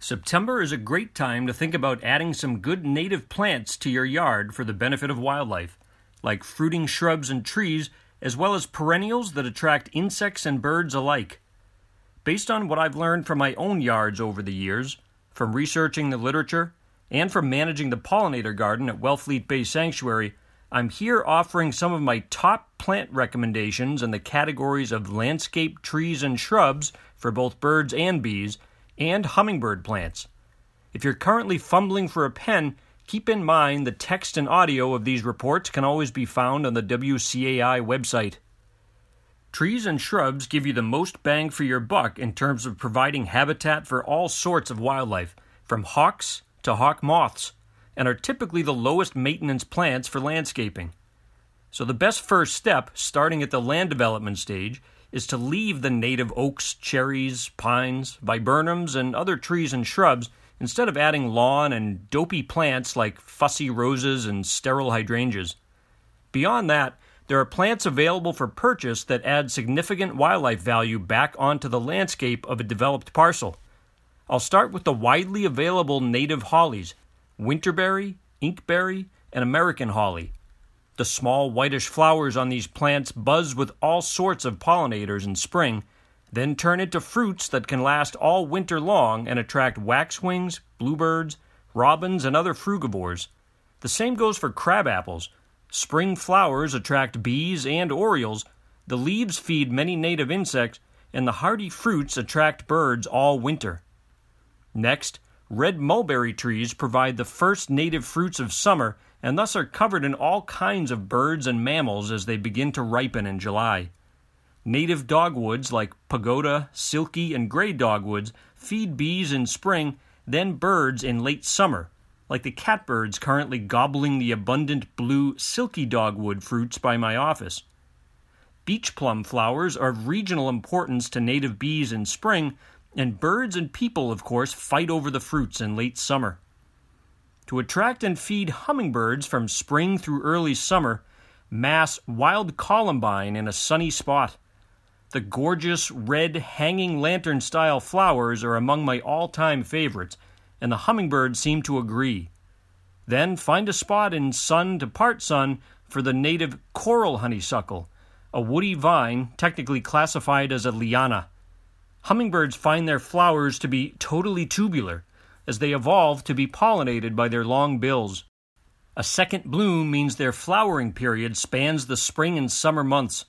September is a great time to think about adding some good native plants to your yard for the benefit of wildlife, like fruiting shrubs and trees, as well as perennials that attract insects and birds alike. Based on what I've learned from my own yards over the years, from researching the literature, and from managing the pollinator garden at Wellfleet Bay Sanctuary, I'm here offering some of my top plant recommendations in the categories of landscape trees and shrubs for both birds and bees, and hummingbird plants. If you're currently fumbling for a pen, keep in mind the text and audio of these reports can always be found on the WCAI website. Trees and shrubs give you the most bang for your buck in terms of providing habitat for all sorts of wildlife, from hawks to hawk moths, and are typically the lowest maintenance plants for landscaping. So the best first step, starting at the land development stage, is to leave the native oaks, cherries, pines, viburnums, and other trees and shrubs instead of adding lawn and dopey plants like fussy roses and sterile hydrangeas. Beyond that, there are plants available for purchase that add significant wildlife value back onto the landscape of a developed parcel. I'll start with the widely available native hollies, winterberry, inkberry, and American holly. The small whitish flowers on these plants buzz with all sorts of pollinators in spring, then turn into fruits that can last all winter long and attract waxwings, bluebirds, robins, and other frugivores. The same goes for crabapples. Spring flowers attract bees and orioles, the leaves feed many native insects, and the hardy fruits attract birds all winter. Next, red mulberry trees provide the first native fruits of summer and thus are covered in all kinds of birds and mammals as they begin to ripen in July. Native dogwoods like pagoda, silky, and gray dogwoods feed bees in spring, then birds in late summer, like the catbirds currently gobbling the abundant blue silky dogwood fruits by my office. Beach plum flowers are of regional importance to native bees in spring, and birds and people, of course, fight over the fruits in late summer. To attract and feed hummingbirds from spring through early summer, mass wild columbine in a sunny spot. The gorgeous red hanging lantern-style flowers are among my all-time favorites, and the hummingbirds seem to agree. Then find a spot in sun to part sun for the native coral honeysuckle, a woody vine technically classified as a liana. Hummingbirds find their flowers to be totally tubular, as they evolve to be pollinated by their long bills. A second bloom means their flowering period spans the spring and summer months.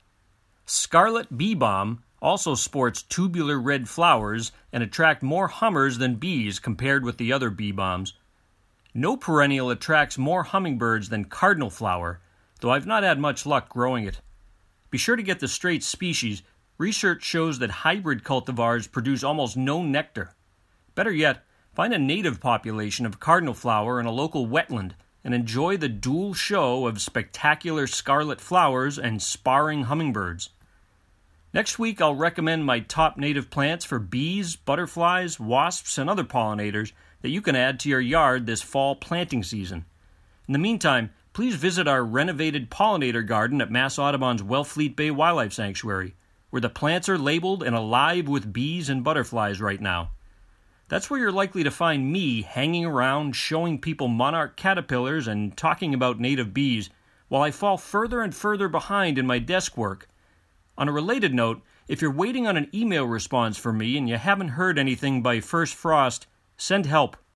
Scarlet bee balm also sports tubular red flowers and attract more hummers than bees compared with the other bee balms. No perennial attracts more hummingbirds than cardinal flower, though I've not had much luck growing it. Be sure to get the straight species. Research shows that hybrid cultivars produce almost no nectar. Better yet, find a native population of cardinal flower in a local wetland and enjoy the dual show of spectacular scarlet flowers and sparring hummingbirds. Next week, I'll recommend my top native plants for bees, butterflies, wasps, and other pollinators that you can add to your yard this fall planting season. In the meantime, please visit our renovated pollinator garden at Mass Audubon's Wellfleet Bay Wildlife Sanctuary, where the plants are labeled and alive with bees and butterflies right now. That's where you're likely to find me hanging around showing people monarch caterpillars and talking about native bees, while I fall further and further behind in my desk work. On a related note, if you're waiting on an email response from me and you haven't heard anything by first frost, send help.